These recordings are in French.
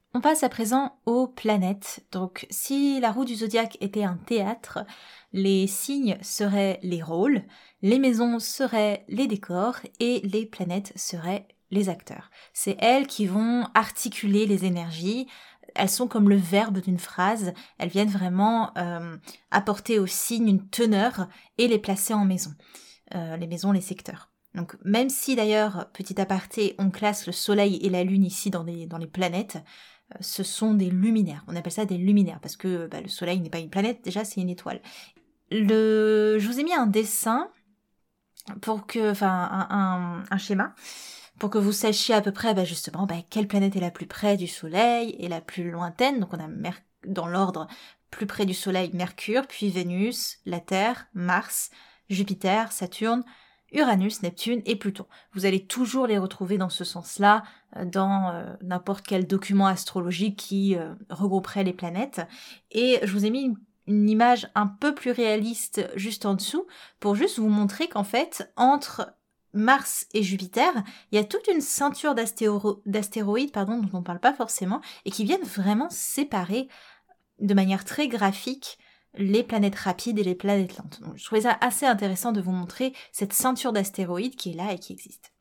On passe à présent aux planètes. Donc, si la roue du zodiaque était un théâtre, les signes seraient les rôles, les maisons seraient les décors et les planètes seraient les acteurs. C'est elles qui vont articuler les énergies. Elles sont comme le verbe d'une phrase. Elles viennent vraiment apporter aux signes une teneur et les placer en maison. Les maisons, les secteurs. Donc, même si d'ailleurs, petit aparté, on classe le soleil et la lune ici dans les planètes, ce sont des luminaires. On appelle ça des luminaires parce que le soleil n'est pas une planète, déjà c'est une étoile. Je vous ai mis un dessin pour que, un schéma pour que vous sachiez à peu près justement quelle planète est la plus près du soleil et la plus lointaine. Donc on a dans l'ordre plus près du soleil Mercure, puis Vénus, la Terre, Mars, Jupiter, Saturne, Uranus, Neptune et Pluton. Vous allez toujours les retrouver dans ce sens-là dans n'importe quel document astrologique qui regrouperait les planètes. Et je vous ai mis une image un peu plus réaliste juste en dessous pour juste vous montrer qu'en fait, entre Mars et Jupiter, il y a toute une ceinture d'astéroïdes dont on ne parle pas forcément et qui viennent vraiment séparer de manière très graphique les planètes rapides et les planètes lentes. Donc, je trouvais ça assez intéressant de vous montrer cette ceinture d'astéroïdes qui est là et qui existe.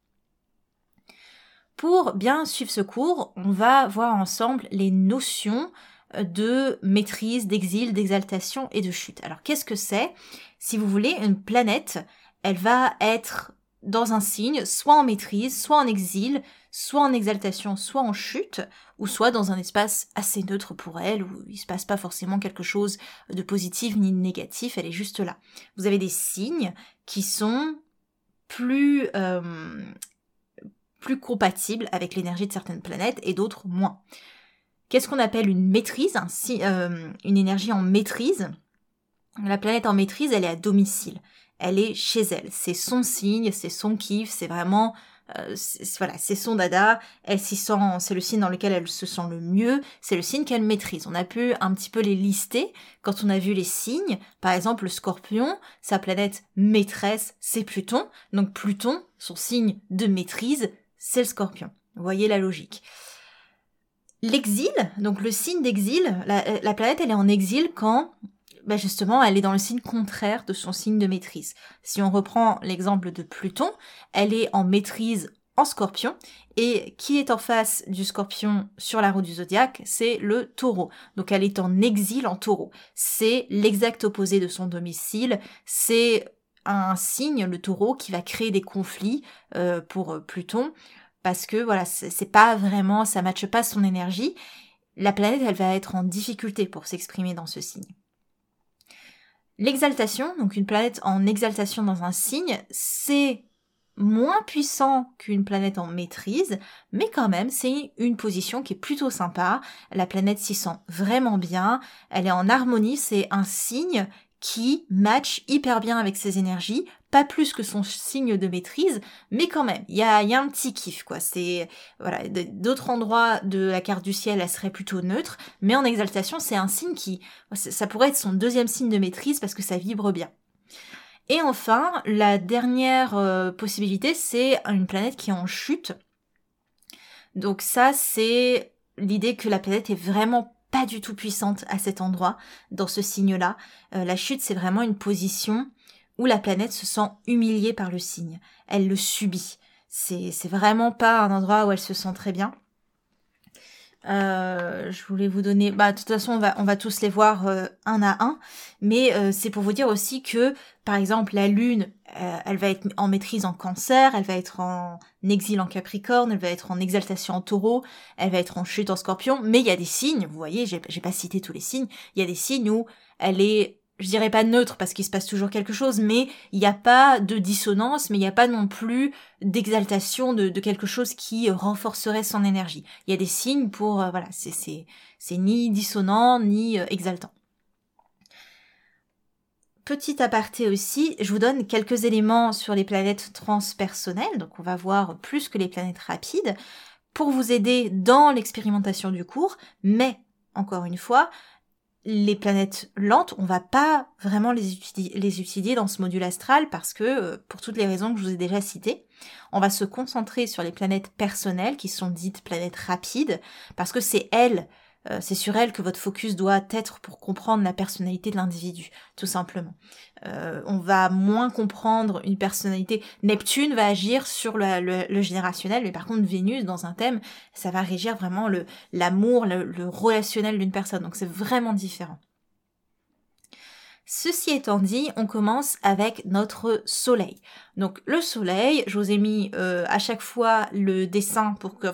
Pour bien suivre ce cours, on va voir ensemble les notions de maîtrise, d'exil, d'exaltation et de chute. Alors qu'est-ce que c'est ? Si vous voulez, une planète, elle va être dans un signe, soit en maîtrise, soit en exil, soit en exaltation, soit en chute, ou soit dans un espace assez neutre pour elle, où il se passe pas forcément quelque chose de positif ni de négatif, elle est juste là. Vous avez des signes qui sont plus compatibles avec l'énergie de certaines planètes et d'autres moins. Qu'est-ce qu'on appelle une maîtrise, une énergie en maîtrise ? La planète en maîtrise, elle est à domicile. Elle est chez elle. C'est son signe, c'est son kiff, c'est vraiment... c'est son dada, elle s'y sent, c'est le signe dans lequel elle se sent le mieux, c'est le signe qu'elle maîtrise. On a pu un petit peu les lister quand on a vu les signes. Par exemple, le Scorpion, sa planète maîtresse, c'est Pluton. Donc Pluton, son signe de maîtrise, c'est le Scorpion. Vous voyez la logique. L'exil, donc le signe d'exil, la planète elle est en exil quand justement elle est dans le signe contraire de son signe de maîtrise. Si on reprend l'exemple de Pluton, elle est en maîtrise en Scorpion, et qui est en face du Scorpion sur la roue du zodiaque, c'est le Taureau. Donc elle est en exil en Taureau. C'est l'exact opposé de son domicile, c'est un signe, le Taureau, qui va créer des conflits pour Pluton, parce que voilà, c'est pas vraiment, ça matche pas son énergie. La planète, elle va être en difficulté pour s'exprimer dans ce signe. L'exaltation, donc une planète en exaltation dans un signe, c'est moins puissant qu'une planète en maîtrise, mais quand même, c'est une position qui est plutôt sympa. La planète s'y sent vraiment bien, elle est en harmonie, c'est un signe qui match hyper bien avec ses énergies, pas plus que son signe de maîtrise, mais quand même, il y a un petit kiff, quoi. C'est, voilà, d'autres endroits de la carte du ciel, elle serait plutôt neutre, mais en exaltation, c'est un signe ça pourrait être son deuxième signe de maîtrise parce que ça vibre bien. Et enfin, la dernière possibilité, c'est une planète qui est en chute. Donc ça, c'est l'idée que la planète est vraiment pas du tout puissante à cet endroit, dans ce signe-là. La chute, c'est vraiment une position où la planète se sent humiliée par le signe. Elle le subit. C'est vraiment pas un endroit où elle se sent très bien. Je voulais vous donner... de toute façon, on va tous les voir un à un. Mais c'est pour vous dire aussi que, par exemple, la Lune, elle va être en maîtrise en Cancer, elle va être en exil en Capricorne, elle va être en exaltation en Taureau, elle va être en chute en Scorpion. Mais il y a des signes, vous voyez, j'ai pas cité tous les signes, il y a des signes où elle est... je dirais pas neutre parce qu'il se passe toujours quelque chose, mais il n'y a pas de dissonance, mais il n'y a pas non plus d'exaltation de quelque chose qui renforcerait son énergie. Il y a des signes pour, voilà, c'est ni dissonant, ni exaltant. Petit aparté aussi, je vous donne quelques éléments sur les planètes transpersonnelles, donc on va voir plus que les planètes rapides, pour vous aider dans l'expérimentation du cours, mais, encore une fois, les planètes lentes, on va pas vraiment les étudier dans ce module astral parce que, pour toutes les raisons que je vous ai déjà citées, on va se concentrer sur les planètes personnelles qui sont dites planètes rapides parce que c'est sur elles que votre focus doit être pour comprendre la personnalité de l'individu, tout simplement. On va moins comprendre une personnalité. Neptune va agir sur le générationnel, mais par contre Vénus, dans un thème, ça va régir vraiment l'amour, le relationnel d'une personne. Donc c'est vraiment différent. Ceci étant dit, on commence avec notre soleil. Donc le soleil, je vous ai mis à chaque fois le dessin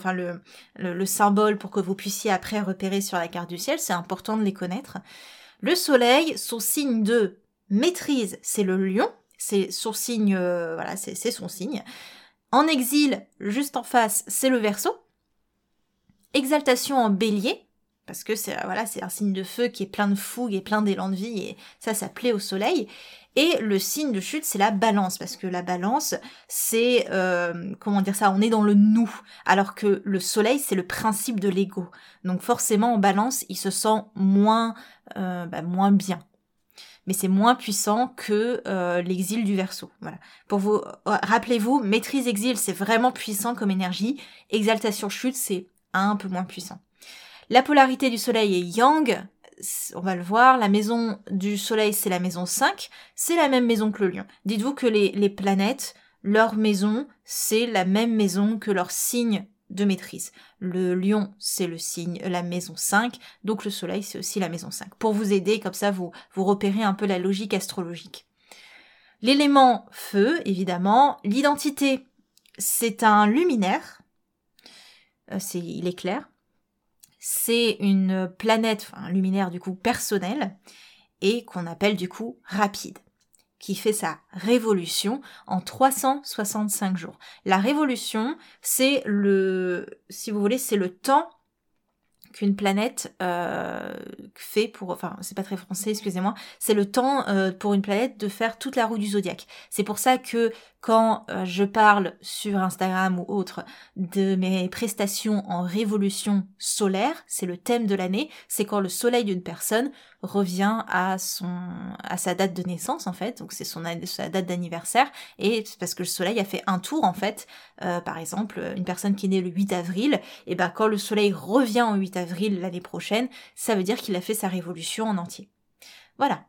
le symbole pour que vous puissiez après repérer sur la carte du ciel, c'est important de les connaître. Le soleil, son signe de maîtrise, c'est le lion, c'est son signe, c'est son signe. En exil, juste en face, c'est le Verseau. Exaltation en bélier, parce que c'est un signe de feu qui est plein de fougue et plein d'élan de vie, et ça plaît au soleil. Et le signe de chute, c'est la balance, parce que la balance, c'est, on est dans le nous, alors que le soleil, c'est le principe de l'ego. Donc forcément, en balance, il se sent moins bien. Mais c'est moins puissant que l'exil du Verseau. Voilà. Pour vous, rappelez-vous, maîtrise exil, c'est vraiment puissant comme énergie. Exaltation chute, c'est un peu moins puissant. La polarité du soleil est yang, on va le voir, la maison du soleil c'est la maison 5, c'est la même maison que le lion. Dites-vous que les planètes, leur maison, c'est la même maison que leur signe de maîtrise. Le lion c'est la maison 5, donc le soleil c'est aussi la maison 5. Pour vous aider, comme ça vous repérez un peu la logique astrologique. L'élément feu, évidemment, l'identité c'est un luminaire, il est clair. C'est une planète, un luminaire du coup personnel, et qu'on appelle du coup rapide, qui fait sa révolution en 365 jours. La révolution, c'est si vous voulez, c'est le temps qu'une planète fait c'est pas très français, excusez-moi, c'est le temps pour une planète de faire toute la roue du zodiaque. C'est pour ça que quand je parle sur Instagram ou autre de mes prestations en révolution solaire, c'est le thème de l'année, c'est quand le soleil d'une personne revient à sa date de naissance en fait, donc c'est sa date d'anniversaire, et c'est parce que le soleil a fait un tour en fait, par exemple une personne qui est née le 8 avril, et ben quand le soleil revient en 8 avril l'année prochaine, ça veut dire qu'il a fait sa révolution en entier. Voilà.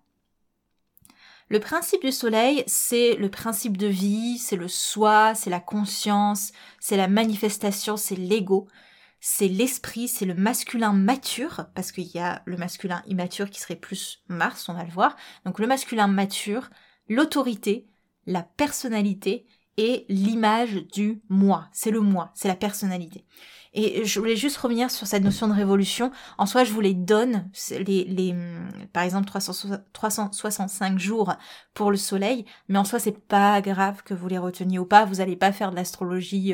Le principe du soleil, c'est le principe de vie, c'est le soi, c'est la conscience, c'est la manifestation, c'est l'ego, c'est l'esprit, c'est le masculin mature, parce qu'il y a le masculin immature qui serait plus Mars, on va le voir. Donc le masculin mature, l'autorité, la personnalité et l'image du moi. C'est le moi, c'est la personnalité. Et je voulais juste revenir sur cette notion de révolution. En soi, je vous les donne, par exemple 365 jours pour le soleil, mais en soi, c'est pas grave que vous les reteniez ou pas. Vous allez pas faire de l'astrologie,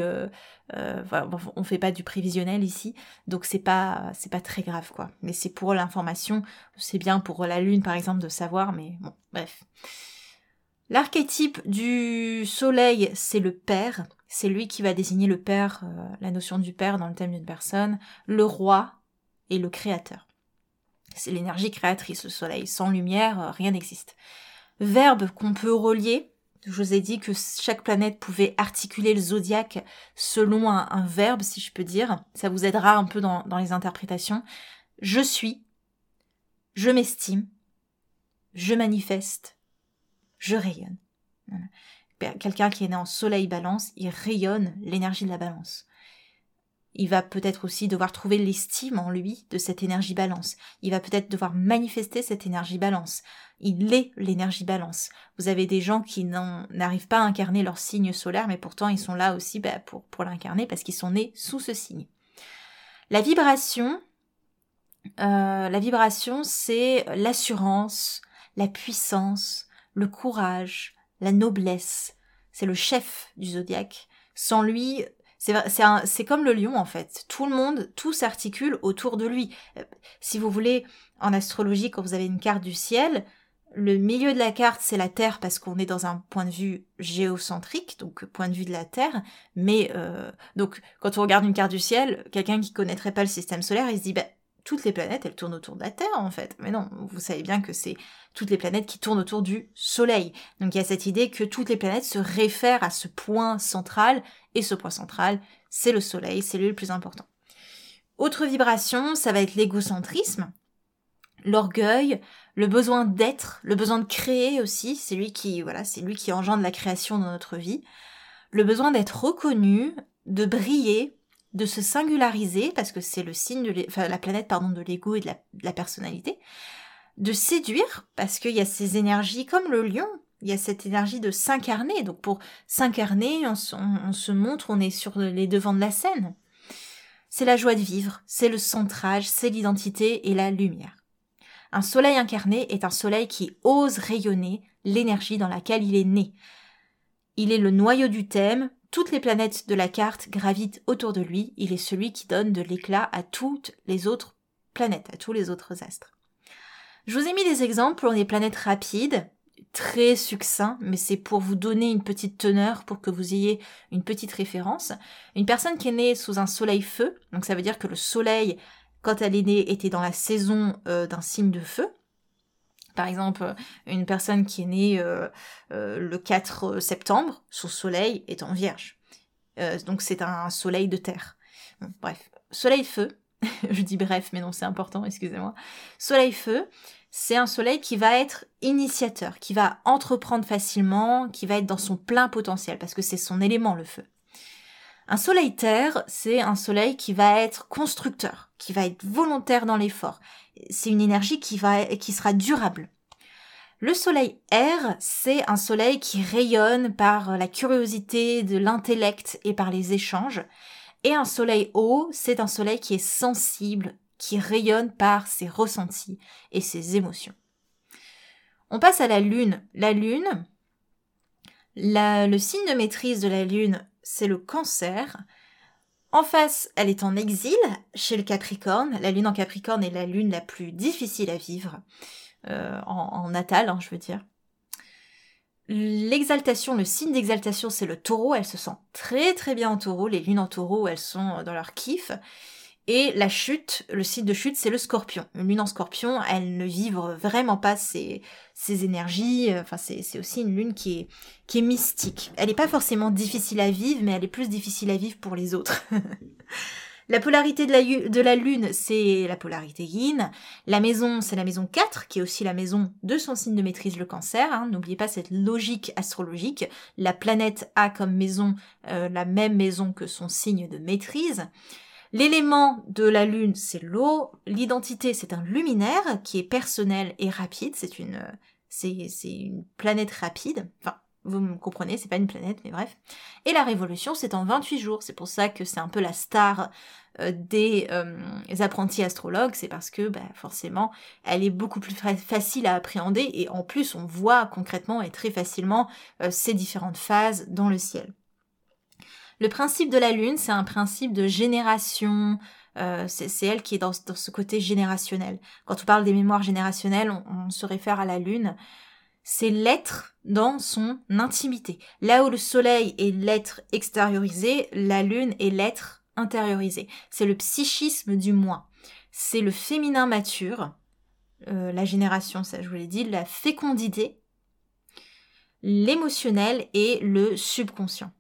on fait pas du prévisionnel ici, donc c'est pas très grave quoi. Mais c'est pour l'information, c'est bien pour la lune par exemple de savoir, mais bon, bref. L'archétype du soleil, c'est le père. C'est lui qui va désigner le père, la notion du père dans le thème d'une personne, le roi et le créateur. C'est l'énergie créatrice, le soleil. Sans lumière, rien n'existe. Verbe qu'on peut relier. Je vous ai dit que chaque planète pouvait articuler le zodiaque selon un verbe, si je peux dire. Ça vous aidera un peu dans les interprétations. Je suis, je m'estime, je manifeste, je rayonne. Voilà. Quelqu'un qui est né en soleil balance, il rayonne l'énergie de la balance. Il va peut-être aussi devoir trouver l'estime en lui de cette énergie balance. Il va peut-être devoir manifester cette énergie balance. Il est l'énergie balance. Vous avez des gens qui n'arrivent pas à incarner leur signe solaire, mais pourtant ils sont là aussi pour l'incarner parce qu'ils sont nés sous ce signe. La vibration, c'est l'assurance, la puissance, le courage, la noblesse. C'est le chef du zodiaque. Sans lui, c'est comme le lion en fait. Tout s'articule autour de lui. Si vous voulez, en astrologie, quand vous avez une carte du ciel, le milieu de la carte c'est la Terre parce qu'on est dans un point de vue géocentrique, donc point de vue de la Terre. Mais donc quand on regarde une carte du ciel, quelqu'un qui connaîtrait pas le système solaire, il se dit toutes les planètes, elles tournent autour de la Terre, en fait. Mais non, vous savez bien que c'est toutes les planètes qui tournent autour du Soleil. Donc il y a cette idée que toutes les planètes se réfèrent à ce point central, et ce point central, c'est le Soleil, c'est lui le plus important. Autre vibration, ça va être l'égocentrisme, l'orgueil, le besoin d'être, le besoin de créer aussi, c'est lui qui engendre la création dans notre vie, le besoin d'être reconnu, de briller, de se singulariser, parce que c'est le signe la planète de l'ego et de la personnalité, de séduire, parce qu'il y a ces énergies comme le lion, il y a cette énergie de s'incarner, donc pour s'incarner, on se montre, on est sur les devants de la scène. C'est la joie de vivre, c'est le centrage, c'est l'identité et la lumière. Un soleil incarné est un soleil qui ose rayonner l'énergie dans laquelle il est né. Il est le noyau du thème, toutes les planètes de la carte gravitent autour de lui, il est celui qui donne de l'éclat à toutes les autres planètes, à tous les autres astres. Je vous ai mis des exemples pour des planètes rapides, très succincts, mais c'est pour vous donner une petite teneur, pour que vous ayez une petite référence. Une personne qui est née sous un soleil feu, donc ça veut dire que le soleil, quand elle est née, était dans la saison d'un signe de feu. Par exemple, une personne qui est née le 4 septembre, son soleil est en Vierge. Donc c'est un soleil de terre. Bon, bref, soleil-feu, je dis bref, mais non, c'est important, excusez-moi. Soleil-feu, c'est un soleil qui va être initiateur, qui va entreprendre facilement, qui va être dans son plein potentiel, parce que c'est son élément, le feu. Un soleil-terre, c'est un soleil qui va être constructeur, qui va être volontaire dans l'effort. C'est une énergie qui sera durable. Le soleil air, c'est un soleil qui rayonne par la curiosité de l'intellect et par les échanges. Et un soleil eau, c'est un soleil qui est sensible, qui rayonne par ses ressentis et ses émotions. On passe à la lune. La lune, le signe de maîtrise de la lune, c'est le Cancer. En face, elle est en exil chez le Capricorne. La lune en Capricorne est la lune la plus difficile à vivre, en natal, je veux dire. L'exaltation, le signe d'exaltation, c'est le Taureau. Elle se sent très très bien en Taureau. Les lunes en Taureau, elles sont dans leur kiff. Et la chute, le signe de chute, c'est le Scorpion. Une lune en Scorpion, elle ne vivre vraiment pas ses énergies. Enfin, c'est aussi une lune qui est mystique. Elle n'est pas forcément difficile à vivre, mais elle est plus difficile à vivre pour les autres. La polarité de la lune, c'est la polarité yin. La maison, c'est la maison 4, qui est aussi la maison de son signe de maîtrise, le Cancer. N'oubliez pas cette logique astrologique. La planète a comme maison la même maison que son signe de maîtrise. L'élément de la lune, c'est l'eau. L'identité, c'est un luminaire qui est personnel et rapide. C'est une planète rapide. Enfin, vous me comprenez, c'est pas une planète, mais bref. Et la révolution, c'est en 28 jours. C'est pour ça que c'est un peu la star des apprentis astrologues. C'est parce que, forcément, elle est beaucoup plus facile à appréhender. Et en plus, on voit concrètement et très facilement ces différentes phases dans le ciel. Le principe de la lune, c'est un principe de génération. C'est elle qui est dans ce côté générationnel. Quand on parle des mémoires générationnelles, on se réfère à la lune. C'est l'être dans son intimité. Là où le soleil est l'être extériorisé, la lune est l'être intériorisé. C'est le psychisme du moi. C'est le féminin mature, la génération, ça je vous l'ai dit, la fécondité, l'émotionnel et le subconscient.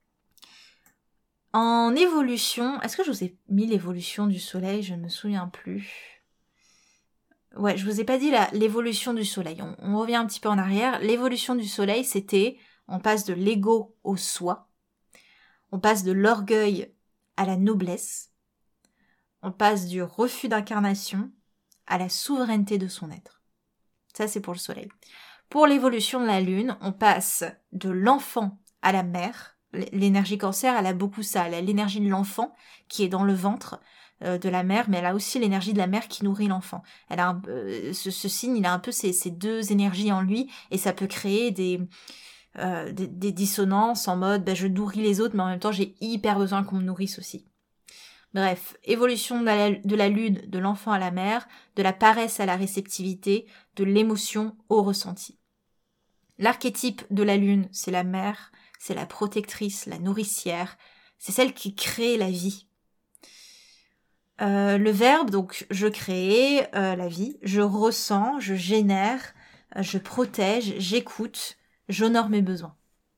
En évolution, est-ce que je vous ai mis l'évolution du soleil? Je ne me souviens plus. Ouais, je vous ai pas dit l'évolution du soleil. On revient un petit peu en arrière. L'évolution du soleil, c'était, on passe de l'ego au soi, on passe de l'orgueil à la noblesse, on passe du refus d'incarnation à la souveraineté de son être. Ça, c'est pour le soleil. Pour l'évolution de la lune, on passe de l'enfant à la mère. L'énergie Cancer, elle a beaucoup ça. Elle a l'énergie de l'enfant qui est dans le ventre de la mère, mais elle a aussi l'énergie de la mère qui nourrit l'enfant. Elle a ce signe, il a un peu ces deux énergies en lui, et ça peut créer des dissonances en mode je nourris les autres, mais en même temps j'ai hyper besoin qu'on me nourrisse aussi. Bref, évolution de la lune, de l'enfant à la mère, de la paresse à la réceptivité, de l'émotion au ressenti. L'archétype de la lune, c'est la mère, c'est la protectrice, la nourricière, c'est celle qui crée la vie. Le verbe, donc je crée la vie, je ressens, je génère, je protège, j'écoute, j'honore mes besoins.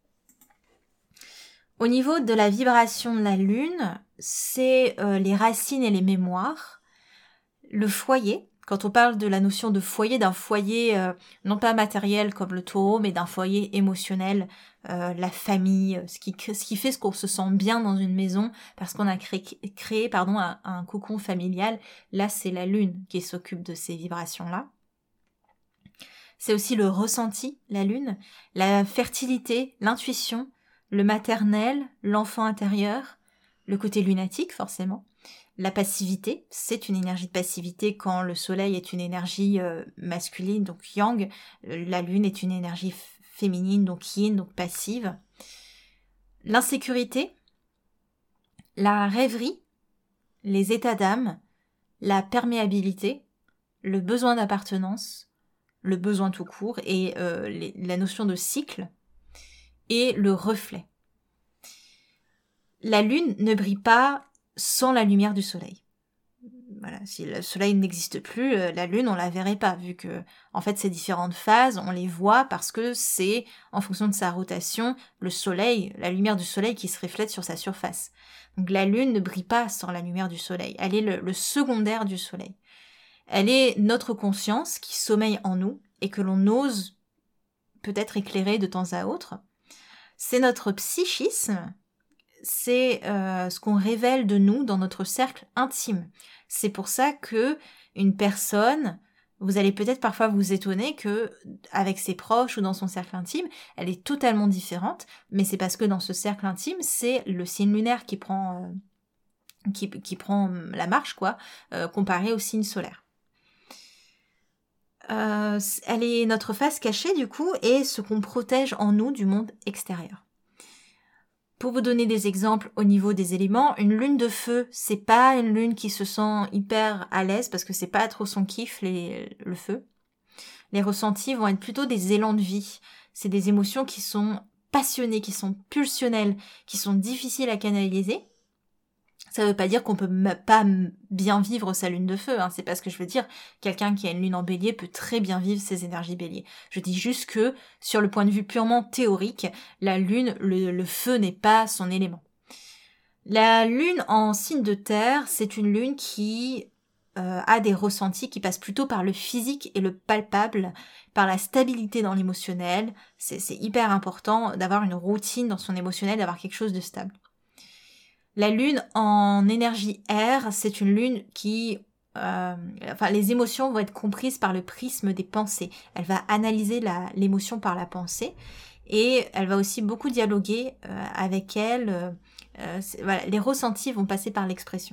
Au niveau de la vibration de la lune, c'est les racines et les mémoires. Le foyer, quand on parle de la notion de foyer, d'un foyer non pas matériel comme le taureau, mais d'un foyer émotionnel, la famille, ce qui fait ce qu'on se sent bien dans une maison parce qu'on a créé un cocon familial. Là, c'est la lune qui s'occupe de ces vibrations-là. C'est aussi le ressenti, la lune, la fertilité, l'intuition, le maternel, l'enfant intérieur, le côté lunatique forcément. La passivité, c'est une énergie de passivité quand le soleil est une énergie masculine, donc yang. La lune est une énergie féminine, donc yin, donc passive. L'insécurité, la rêverie, les états d'âme, la perméabilité, le besoin d'appartenance, le besoin tout court et la notion de cycle et le reflet. La lune ne brille pas sans la lumière du soleil. Voilà, si le soleil n'existe plus, la lune on la verrait pas vu que en fait ces différentes phases on les voit parce que c'est en fonction de sa rotation le soleil, la lumière du soleil qui se reflète sur sa surface. Donc la lune ne brille pas sans la lumière du soleil, elle est le secondaire du soleil. Elle est notre conscience qui sommeille en nous et que l'on ose peut-être éclairer de temps à autre. C'est notre psychisme, c'est ce qu'on révèle de nous dans notre cercle intime. C'est pour ça que une personne, vous allez peut-être parfois vous étonner que avec ses proches ou dans son cercle intime, elle est totalement différente, mais c'est parce que dans ce cercle intime, c'est le signe lunaire qui prend la marche, comparé au signe solaire. Elle est notre face cachée du coup et ce qu'on protège en nous du monde extérieur. Pour vous donner des exemples au niveau des éléments, une lune de feu, c'est pas une lune qui se sent hyper à l'aise parce que c'est pas trop son kiff le feu. Les ressentis vont être plutôt des élans de vie. C'est des émotions qui sont passionnées, qui sont pulsionnelles, qui sont difficiles à canaliser. Ça veut pas dire qu'on peut pas bien vivre sa lune de feu, hein. C'est pas ce que je veux dire. Quelqu'un qui a une lune en bélier peut très bien vivre ses énergies bélier. Je dis juste que, sur le point de vue purement théorique, la lune, le feu n'est pas son élément. La lune en signe de terre, c'est une lune qui a des ressentis qui passent plutôt par le physique et le palpable, par la stabilité dans l'émotionnel. C'est hyper important d'avoir une routine dans son émotionnel, d'avoir quelque chose de stable. La lune en énergie air, c'est une lune qui... les émotions vont être comprises par le prisme des pensées. Elle va analyser l'émotion par la pensée et elle va aussi beaucoup dialoguer avec elle. Les ressentis vont passer par l'expression.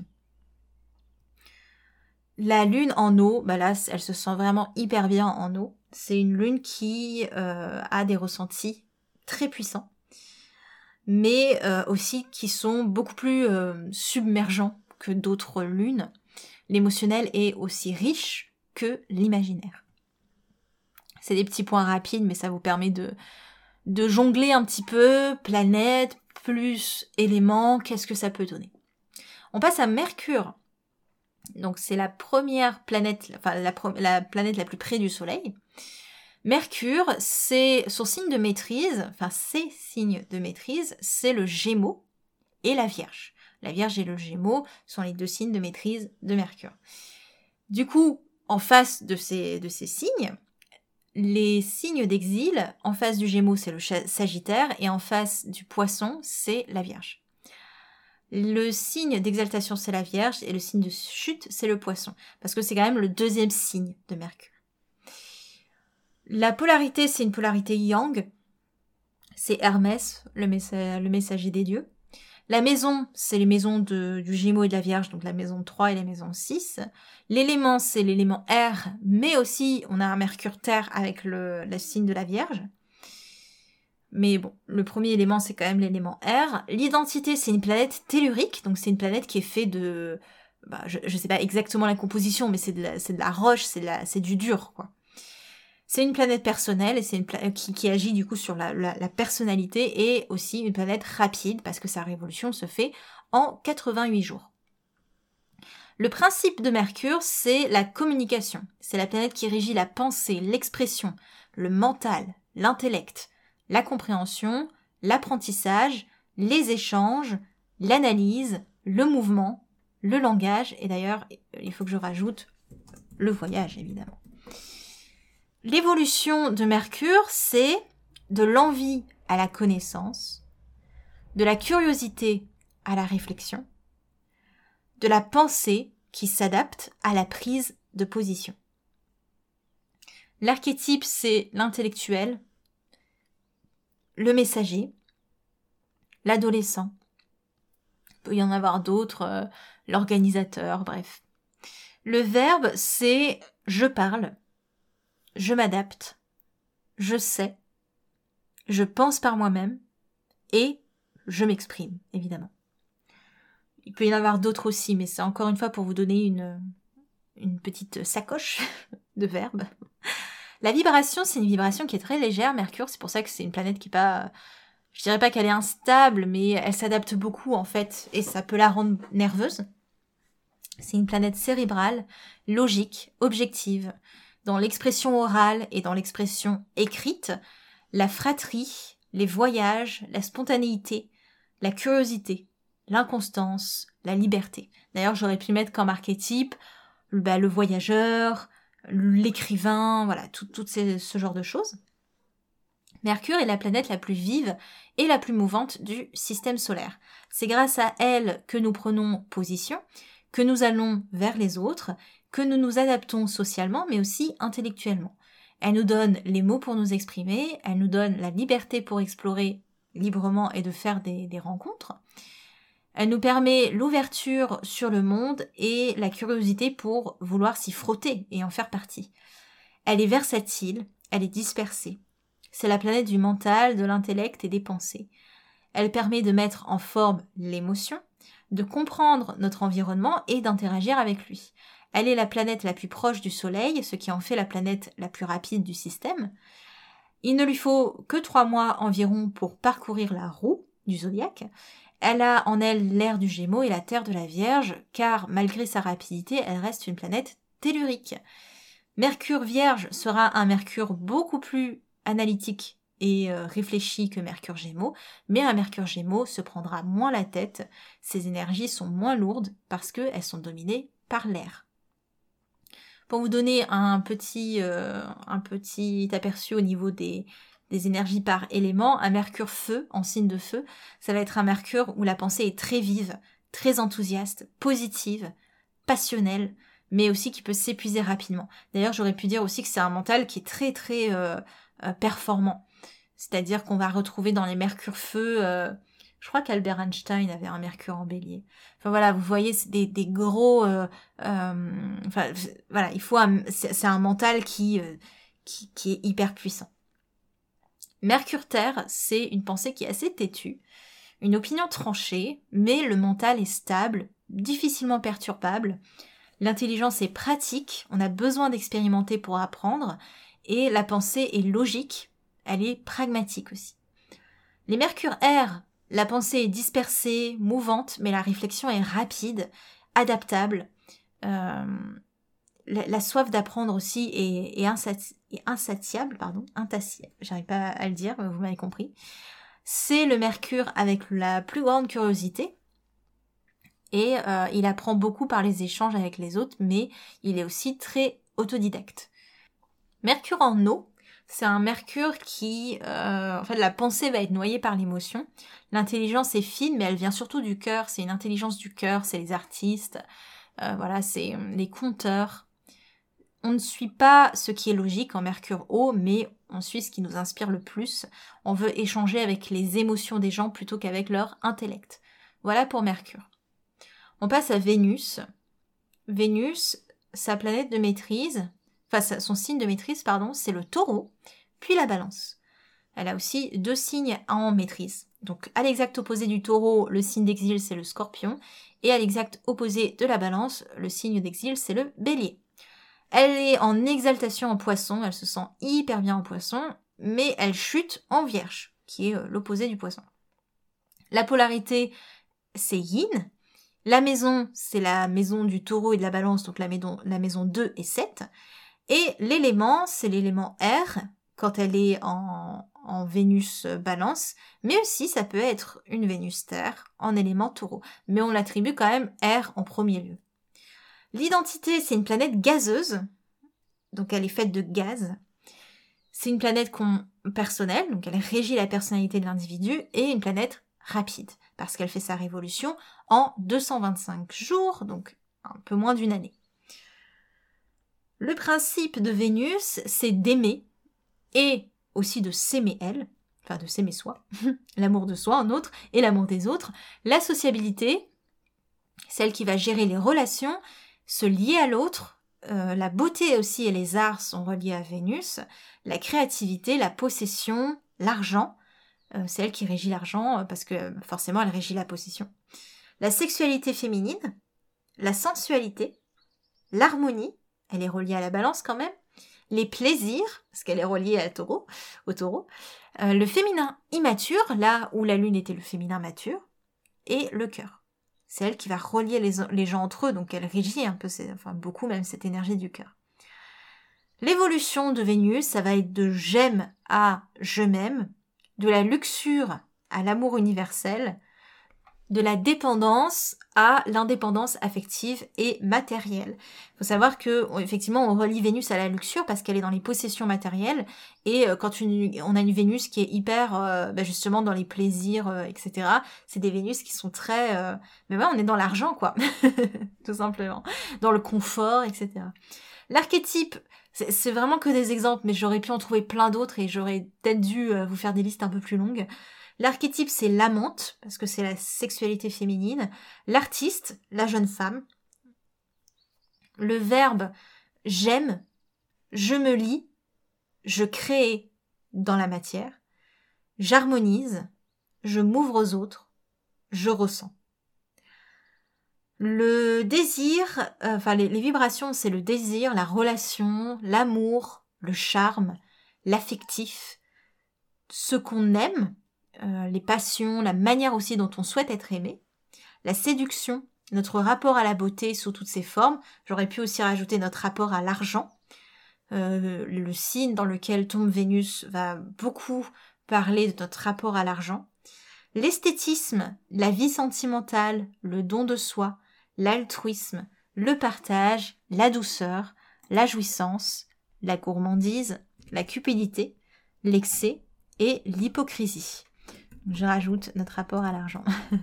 La lune en eau, là, elle se sent vraiment hyper bien en eau. C'est une lune qui a des ressentis très puissants, mais aussi qui sont beaucoup plus submergents que d'autres lunes. L'émotionnel est aussi riche que l'imaginaire. C'est des petits points rapides, mais ça vous permet de jongler un petit peu, planète, plus éléments, qu'est-ce que ça peut donner. On passe à Mercure. Donc c'est la première planète, la planète la plus près du Soleil. Mercure, c'est son signe de maîtrise, ses signes de maîtrise, c'est le Gémeaux et la Vierge. La Vierge et le Gémeaux sont les deux signes de maîtrise de Mercure. Du coup, en face de ces signes, les signes d'exil, en face du Gémeaux, c'est le Sagittaire, et en face du Poisson, c'est la Vierge. Le signe d'exaltation, c'est la Vierge, et le signe de chute, c'est le Poisson, parce que c'est quand même le deuxième signe de Mercure. La polarité, c'est une polarité yang. C'est Hermès, le messager des dieux. La maison, c'est les maisons du Gémeaux et de la Vierge, donc la maison 3 et la maison 6. L'élément, c'est l'élément air, mais aussi on a un Mercure-Terre avec le signe de la Vierge. Mais bon, le premier élément, c'est quand même l'élément air. L'identité, c'est une planète tellurique, donc c'est une planète qui est faite de... je sais pas exactement la composition, mais c'est de la roche, c'est du dur, quoi. C'est une planète personnelle et c'est une planète qui agit du coup sur la personnalité et aussi une planète rapide parce que sa révolution se fait en 88 jours. Le principe de Mercure, c'est la communication. C'est la planète qui régit la pensée, l'expression, le mental, l'intellect, la compréhension, l'apprentissage, les échanges, l'analyse, le mouvement, le langage, et d'ailleurs, il faut que je rajoute le voyage, évidemment. L'évolution de Mercure, c'est de l'envie à la connaissance, de la curiosité à la réflexion, de la pensée qui s'adapte à la prise de position. L'archétype, c'est l'intellectuel, le messager, l'adolescent. Il peut y en avoir d'autres, l'organisateur, bref. Le verbe, c'est je parle, je m'adapte, je sais, je pense par moi-même et je m'exprime, évidemment. Il peut y en avoir d'autres aussi, mais c'est encore une fois pour vous donner une petite sacoche de verbes. La vibration, c'est une vibration qui est très légère, Mercure, c'est pour ça que c'est une planète qui est pas... Je dirais pas qu'elle est instable, mais elle s'adapte beaucoup en fait, et ça peut la rendre nerveuse. C'est une planète cérébrale, logique, objective. Dans l'expression orale et dans l'expression écrite, la fratrie, les voyages, la spontanéité, la curiosité, l'inconstance, la liberté. D'ailleurs, j'aurais pu mettre comme archétype le voyageur, l'écrivain, voilà, tout ce genre de choses. Mercure est la planète la plus vive et la plus mouvante du système solaire. C'est grâce à elle que nous prenons position, que nous allons vers les autres, que nous nous adaptons socialement, mais aussi intellectuellement. Elle nous donne les mots pour nous exprimer, elle nous donne la liberté pour explorer librement et de faire des rencontres. Elle nous permet l'ouverture sur le monde et la curiosité pour vouloir s'y frotter et en faire partie. Elle est versatile, elle est dispersée. C'est la planète du mental, de l'intellect et des pensées. Elle permet de mettre en forme l'émotion, de comprendre notre environnement et d'interagir avec lui. Elle est la planète la plus proche du Soleil, ce qui en fait la planète la plus rapide du système. Il ne lui faut que 3 mois environ pour parcourir la roue du zodiaque. Elle a en elle l'air du Gémeaux et la terre de la Vierge, car malgré sa rapidité, elle reste une planète tellurique. Mercure Vierge sera un Mercure beaucoup plus analytique et réfléchi que Mercure Gémeaux, mais un Mercure Gémeaux se prendra moins la tête, ses énergies sont moins lourdes parce qu'elles sont dominées par l'air. Pour vous donner un petit aperçu au niveau des énergies par élément, un Mercure feu, en signe de feu, ça va être un Mercure où la pensée est très vive, très enthousiaste, positive, passionnelle, mais aussi qui peut s'épuiser rapidement. D'ailleurs, j'aurais pu dire aussi que c'est un mental qui est très très performant. C'est-à-dire qu'on va retrouver dans les Mercure feu, je crois qu'Albert Einstein avait un Mercure en bélier. Enfin voilà, vous voyez, c'est des gros... enfin voilà, c'est un mental qui est hyper puissant. Mercure Terre, c'est une pensée qui est assez têtue, une opinion tranchée, mais le mental est stable, difficilement perturbable. L'intelligence est pratique, on a besoin d'expérimenter pour apprendre, et la pensée est logique, elle est pragmatique aussi. Les Mercure Air, la pensée est dispersée, mouvante, mais la réflexion est rapide, adaptable. La soif d'apprendre aussi est insatiable, j'arrive pas à le dire, vous m'avez compris. C'est le Mercure avec la plus grande curiosité, et il apprend beaucoup par les échanges avec les autres, mais il est aussi très autodidacte. Mercure en eau, c'est un Mercure qui... en fait, la pensée va être noyée par l'émotion. L'intelligence est fine, mais elle vient surtout du cœur. C'est une intelligence du cœur, c'est les artistes, voilà, c'est les conteurs. On ne suit pas ce qui est logique en Mercure eau, mais on suit ce qui nous inspire le plus. On veut échanger avec les émotions des gens plutôt qu'avec leur intellect. Voilà pour Mercure. On passe à Vénus. Vénus, sa planète de maîtrise, enfin son signe de maîtrise, c'est le Taureau, puis la Balance. Elle a aussi 2 signes en maîtrise. Donc à l'exact opposé du Taureau, le signe d'exil, c'est le Scorpion, et à l'exact opposé de la Balance, le signe d'exil, c'est le Bélier. Elle est en exaltation en Poisson, elle se sent hyper bien en Poisson, mais elle chute en Vierge, qui est l'opposé du Poisson. La polarité, c'est Yin. La maison, c'est la maison du taureau et de la balance, donc la maison 2 et 7. Et l'élément, c'est l'élément R, quand elle est en Vénus balance, mais aussi ça peut être une Vénus terre en élément taureau. Mais on l'attribue quand même R en premier lieu. L'identité, c'est une planète gazeuse, donc elle est faite de gaz. C'est une planète personnelle, donc elle régit la personnalité de l'individu, et une planète rapide, parce qu'elle fait sa révolution en 225 jours, donc un peu moins d'une année. Le principe de Vénus, c'est d'aimer, et aussi de s'aimer elle, enfin de s'aimer soi, l'amour de soi en autre, et l'amour des autres. La sociabilité, celle qui va gérer les relations, se lier à l'autre, la beauté aussi et les arts sont reliés à Vénus, la créativité, la possession, l'argent, c'est elle qui régit l'argent parce que forcément elle régit la possession. La sexualité féminine, la sensualité, l'harmonie, elle est reliée à la balance quand même, les plaisirs, parce qu'elle est reliée au taureau, le féminin immature, là où la lune était le féminin mature, et le cœur. C'est elle qui va relier les gens entre eux, donc elle régit un peu, beaucoup même cette énergie du cœur. L'évolution de Vénus, ça va être de j'aime à je m'aime, de la luxure à l'amour universel, de la dépendance à l'indépendance affective et matérielle. Il faut savoir que effectivement on relie Vénus à la luxure parce qu'elle est dans les possessions matérielles et quand on a une Vénus qui est hyper justement dans les plaisirs, etc. C'est des Vénus qui sont très... mais ouais, on est dans l'argent quoi, tout simplement, dans le confort, etc. L'archétype, c'est vraiment que des exemples, mais j'aurais pu en trouver plein d'autres et j'aurais peut-être dû vous faire des listes un peu plus longues. L'archétype, c'est l'amante, parce que c'est la sexualité féminine. L'artiste, la jeune femme. Le verbe j'aime, je me lie, je crée dans la matière. J'harmonise, je m'ouvre aux autres, je ressens. Le désir, les vibrations, c'est le désir, la relation, l'amour, le charme, l'affectif, ce qu'on aime, les passions, la manière aussi dont on souhaite être aimé, la séduction, notre rapport à la beauté sous toutes ses formes. J'aurais pu aussi rajouter notre rapport à l'argent. Le signe dans lequel tombe Vénus va beaucoup parler de notre rapport à l'argent. L'esthétisme, la vie sentimentale, le don de soi, l'altruisme, le partage, la douceur, la jouissance, la gourmandise, la cupidité, l'excès et l'hypocrisie. Je rajoute notre rapport à l'argent.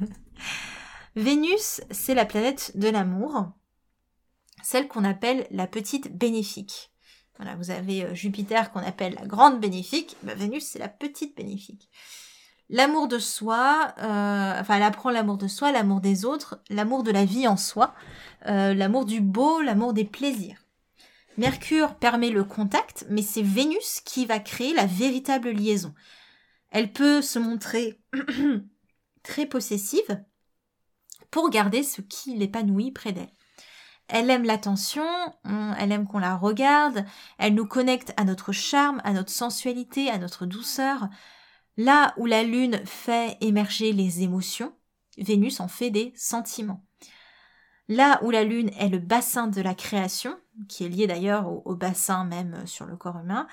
Vénus, c'est la planète de l'amour, celle qu'on appelle la petite bénéfique. Voilà, vous avez Jupiter qu'on appelle la grande bénéfique, Vénus c'est la petite bénéfique. L'amour de soi, elle apprend l'amour de soi, l'amour des autres, l'amour de la vie en soi, l'amour du beau, l'amour des plaisirs. Mercure permet le contact, mais c'est Vénus qui va créer la véritable liaison. Elle peut se montrer très possessive pour garder ce qui l'épanouit près d'elle. Elle aime l'attention, elle aime qu'on la regarde, elle nous connecte à notre charme, à notre sensualité, à notre douceur. Là où la lune fait émerger les émotions, Vénus en fait des sentiments. Là où la lune est le bassin de la création, qui est lié d'ailleurs au bassin même sur le corps humain,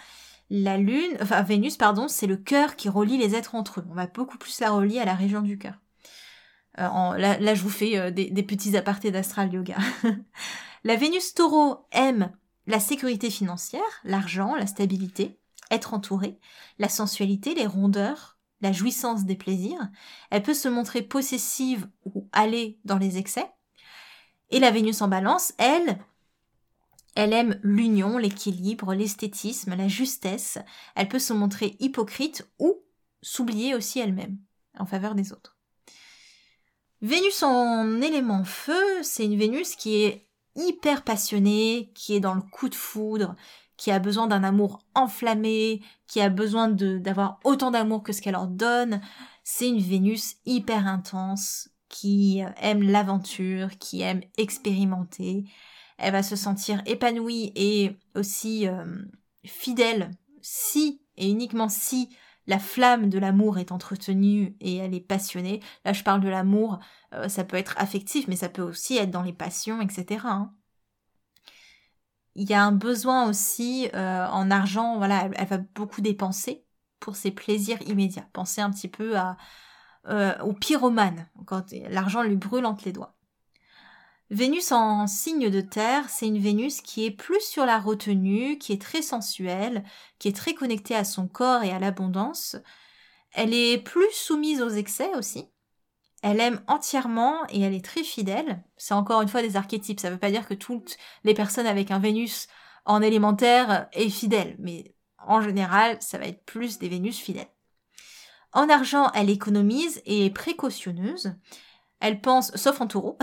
Vénus, c'est le cœur qui relie les êtres entre eux. On va beaucoup plus la relier à la région du cœur. Là, je vous fais des petits apartés d'astral yoga. La Vénus taureau aime la sécurité financière, l'argent, la stabilité, être entourée, la sensualité, les rondeurs, la jouissance des plaisirs. Elle peut se montrer possessive ou aller dans les excès. Et la Vénus en balance, elle aime l'union, l'équilibre, l'esthétisme, la justesse. Elle peut se montrer hypocrite ou s'oublier aussi elle-même en faveur des autres. Vénus en élément feu, c'est une Vénus qui est hyper passionnée, qui est dans le coup de foudre, qui a besoin d'un amour enflammé, qui a besoin d'avoir autant d'amour que ce qu'elle en donne. C'est une Vénus hyper intense, qui aime l'aventure, qui aime expérimenter. Elle va se sentir épanouie et aussi fidèle si et uniquement si la flamme de l'amour est entretenue et elle est passionnée. Là, je parle de l'amour, ça peut être affectif, mais ça peut aussi être dans les passions, etc. hein. Il y a un besoin aussi en argent, voilà, elle va beaucoup dépenser pour ses plaisirs immédiats. Pensez un petit peu au pyromane, quand l'argent lui brûle entre les doigts. Vénus en signe de terre, c'est une Vénus qui est plus sur la retenue, qui est très sensuelle, qui est très connectée à son corps et à l'abondance. Elle est plus soumise aux excès aussi. Elle aime entièrement et elle est très fidèle. C'est encore une fois des archétypes, ça ne veut pas dire que toutes les personnes avec un Vénus en élémentaire est fidèle, mais en général, ça va être plus des Vénus fidèles. En argent, elle économise et est précautionneuse. Elle pense, sauf en taureau,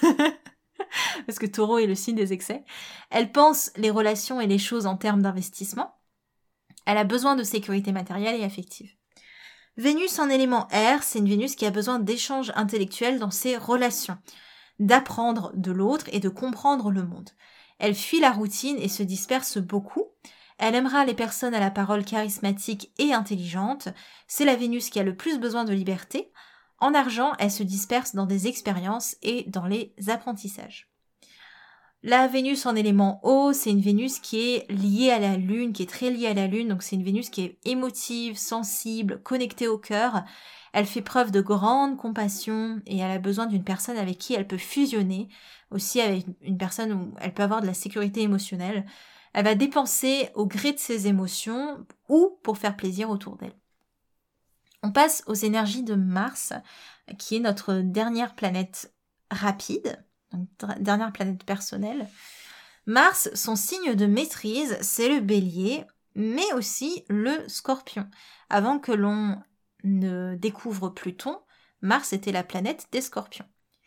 parce que taureau est le signe des excès, elle pense les relations et les choses en termes d'investissement. Elle a besoin de sécurité matérielle et affective. Vénus en élément air, c'est une Vénus qui a besoin d'échanges intellectuels dans ses relations, d'apprendre de l'autre et de comprendre le monde. Elle fuit la routine et se disperse beaucoup. Elle aimera les personnes à la parole charismatique et intelligente. C'est la Vénus qui a le plus besoin de liberté. En argent, elle se disperse dans des expériences et dans les apprentissages. La Vénus en élément eau, c'est une Vénus qui est liée à la Lune, qui est très liée à la Lune, donc c'est une Vénus qui est émotive, sensible, connectée au cœur. Elle fait preuve de grande compassion et elle a besoin d'une personne avec qui elle peut fusionner, aussi avec une personne où elle peut avoir de la sécurité émotionnelle. Elle va dépenser au gré de ses émotions ou pour faire plaisir autour d'elle. On passe aux énergies de Mars, qui est notre dernière planète rapide, donc dernière planète personnelle. Mars, son signe de maîtrise, c'est le Bélier, mais aussi le Scorpion. Avant que l'on ne découvre Pluton, Mars était la planète des Scorpions.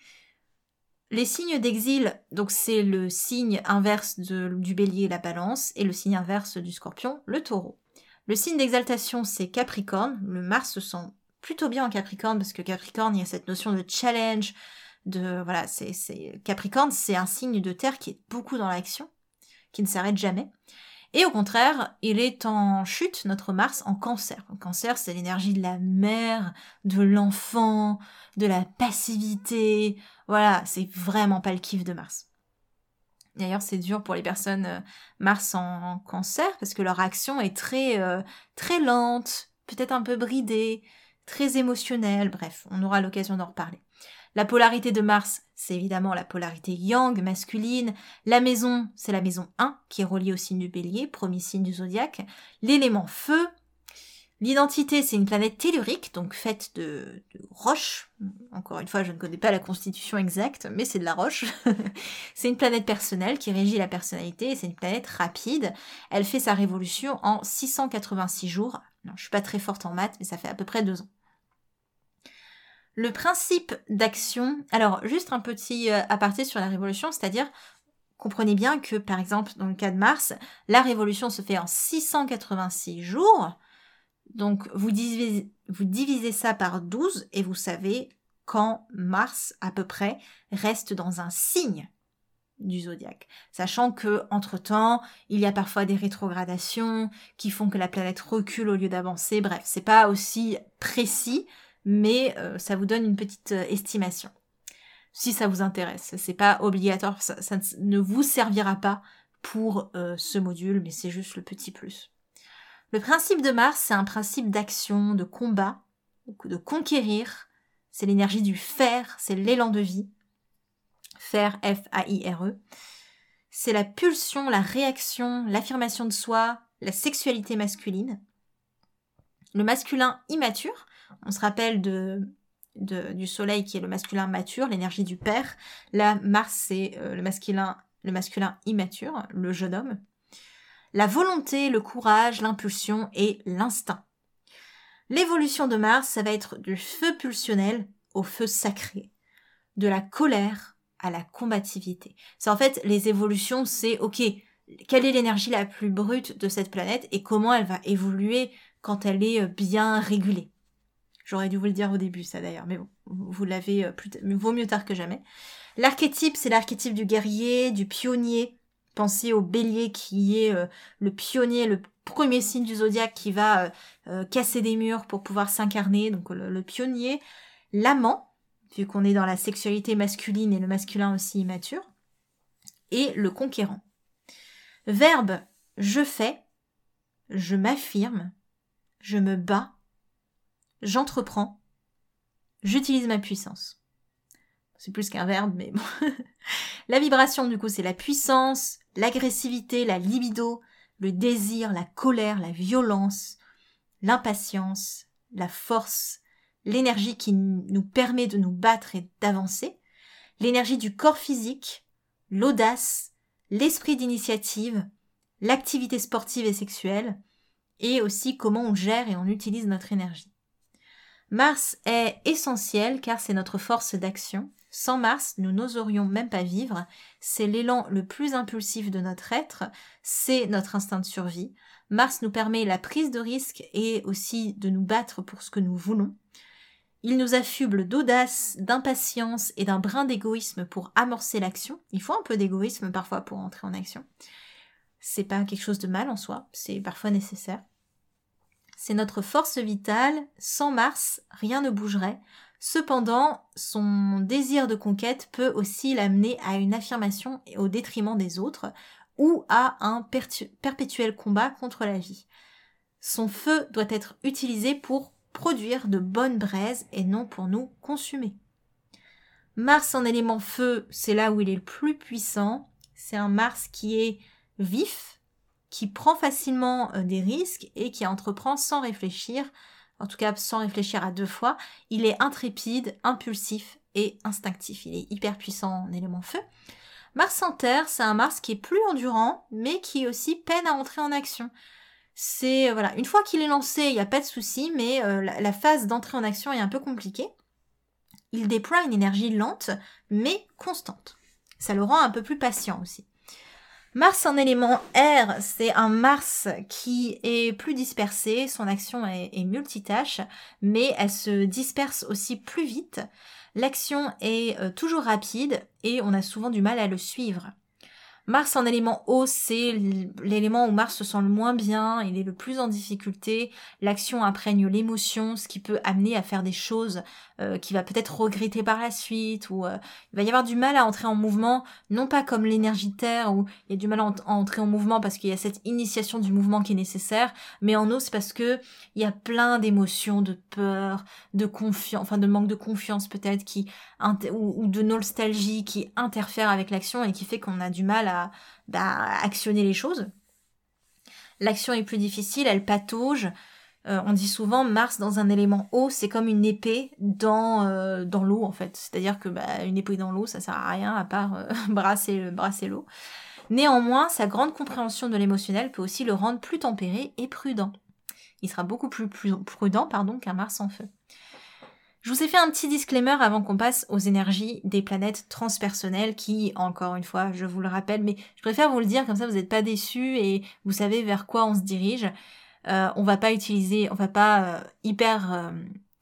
Les signes d'exil, donc c'est le signe inverse du Bélier, la Balance, et le signe inverse du Scorpion, le Taureau. Le signe d'exaltation, c'est Capricorne. Le Mars se sent plutôt bien en Capricorne parce que Capricorne, il y a cette notion de challenge, voilà, Capricorne, c'est un signe de terre qui est beaucoup dans l'action, qui ne s'arrête jamais. Et au contraire, il est en chute, notre Mars, en Cancer. Le Cancer, c'est l'énergie de la mère, de l'enfant, de la passivité. Voilà, c'est vraiment pas le kiff de Mars. D'ailleurs, c'est dur pour les personnes Mars en Cancer parce que leur action est très lente, peut-être un peu bridée, très émotionnelle. Bref, on aura l'occasion d'en reparler. La polarité de Mars, c'est évidemment la polarité yang, masculine. La maison, c'est la maison 1 qui est reliée au signe du Bélier, premier signe du zodiaque. L'élément feu. L'identité, c'est une planète tellurique, donc faite de roches. Encore une fois, je ne connais pas la constitution exacte, mais c'est de la roche. C'est une planète personnelle qui régit la personnalité et c'est une planète rapide. Elle fait sa révolution en 686 jours. Non, je suis pas très forte en maths, mais ça fait à peu près 2 ans. Le principe d'action... Alors, juste un petit aparté sur la révolution, c'est-à-dire... Comprenez bien que, par exemple, dans le cas de Mars, la révolution se fait en 686 jours. Donc, vous divisez ça par 12 et vous savez quand Mars, à peu près, reste dans un signe du zodiaque. Sachant que, entre-temps, il y a parfois des rétrogradations qui font que la planète recule au lieu d'avancer. Bref, c'est pas aussi précis, mais ça vous donne une petite estimation. Si ça vous intéresse, c'est pas obligatoire, ça ne vous servira pas pour ce module, mais c'est juste le petit plus. Le principe de Mars, c'est un principe d'action, de combat, de conquérir. C'est l'énergie du faire, c'est l'élan de vie. Faire, F-A-I-R-E. C'est la pulsion, la réaction, l'affirmation de soi, la sexualité masculine. Le masculin immature, on se rappelle du soleil qui est le masculin mature, l'énergie du père. Là, Mars, c'est le masculin immature, le jeune homme. La volonté, le courage, l'impulsion et l'instinct. L'évolution de Mars, ça va être du feu pulsionnel au feu sacré, de la colère à la combativité. C'est en fait, les évolutions, c'est ok, quelle est l'énergie la plus brute de cette planète et comment elle va évoluer quand elle est bien régulée. J'aurais dû vous le dire au début, ça d'ailleurs, mais bon, vous l'avez vaut mieux tard que jamais. L'archétype, c'est l'archétype du guerrier, du pionnier, Pensez au Bélier qui est le pionnier, le premier signe du zodiaque qui va casser des murs pour pouvoir s'incarner, donc le pionnier. L'amant, vu qu'on est dans la sexualité masculine et le masculin aussi immature. Et le conquérant. Verbe, je fais, je m'affirme, je me bats, j'entreprends, j'utilise ma puissance. C'est plus qu'un verbe, mais bon. La vibration, du coup, c'est la puissance, l'agressivité, la libido, le désir, la colère, la violence, l'impatience, la force, l'énergie qui nous permet de nous battre et d'avancer, l'énergie du corps physique, l'audace, l'esprit d'initiative, l'activité sportive et sexuelle, et aussi comment on gère et on utilise notre énergie. Mars est essentiel car c'est notre force d'action. Sans Mars, nous n'oserions même pas vivre. C'est l'élan le plus impulsif de notre être, c'est notre instinct de survie. Mars nous permet la prise de risque et aussi de nous battre pour ce que nous voulons. Il nous affuble d'audace, d'impatience et d'un brin d'égoïsme pour amorcer l'action. Il faut un peu d'égoïsme parfois pour entrer en action. C'est pas quelque chose de mal en soi, c'est parfois nécessaire. C'est notre force vitale. Sans Mars, rien ne bougerait. Cependant, son désir de conquête peut aussi l'amener à une affirmation au détriment des autres ou à un perpétuel combat contre la vie. Son feu doit être utilisé pour produire de bonnes braises et non pour nous consumer. Mars en élément feu, c'est là où il est le plus puissant. C'est un Mars qui est vif, qui prend facilement des risques et qui entreprend sans réfléchir, en tout cas sans réfléchir à deux fois. Il est intrépide, impulsif et instinctif. Il est hyper puissant en élément feu. Mars en terre, c'est un Mars qui est plus endurant, mais qui aussi peine à entrer en action. C'est voilà, une fois qu'il est lancé, il n'y a pas de souci, mais la phase d'entrée en action est un peu compliquée. Il déploie une énergie lente, mais constante. Ça le rend un peu plus patient aussi. Mars en élément air, c'est un Mars qui est plus dispersé, son action est multitâche, mais elle se disperse aussi plus vite. L'action est toujours rapide et on a souvent du mal à le suivre. Mars en élément eau, c'est l'élément où Mars se sent le moins bien, il est le plus en difficulté, l'action imprègne l'émotion, ce qui peut amener à faire des choses qu'il va peut-être regretter par la suite, ou il va y avoir du mal à entrer en mouvement, non pas comme l'énergie terre, où il y a du mal à entrer en mouvement parce qu'il y a cette initiation du mouvement qui est nécessaire, mais en eau, c'est parce que il y a plein d'émotions, de peur, de confiance, enfin de manque de confiance peut-être, ou de nostalgie qui interfèrent avec l'action et qui fait qu'on a du mal à actionner les choses. L'action est plus difficile, elle patauge. On dit souvent Mars dans un élément eau, c'est comme une épée dans l'eau en fait. C'est-à-dire que une épée dans l'eau, ça sert à rien à part brasser l'eau. Néanmoins, sa grande compréhension de l'émotionnel peut aussi le rendre plus tempéré et prudent. Il sera beaucoup plus prudent qu'un Mars en feu. Je vous ai fait un petit disclaimer avant qu'on passe aux énergies des planètes transpersonnelles qui, encore une fois, je vous le rappelle, mais je préfère vous le dire, comme ça vous n'êtes pas déçus et vous savez vers quoi on se dirige. On va pas hyper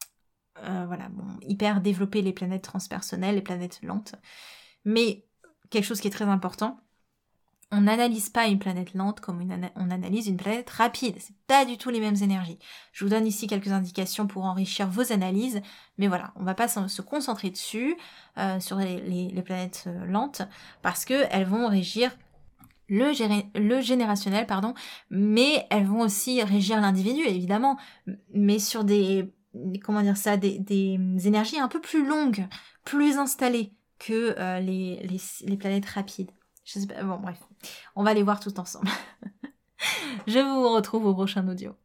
développer les planètes transpersonnelles, les planètes lentes. Mais quelque chose qui est très important, on n'analyse pas une planète lente comme on analyse une planète rapide. C'est pas du tout les mêmes énergies. Je vous donne ici quelques indications pour enrichir vos analyses, mais voilà, on va pas se concentrer dessus, sur les planètes lentes, parce que elles vont régir le générationnel, mais elles vont aussi régir l'individu, évidemment, mais sur des énergies un peu plus longues, plus installées que les planètes rapides. Je sais pas, bon bref, on va les voir tout ensemble. Je vous retrouve au prochain audio.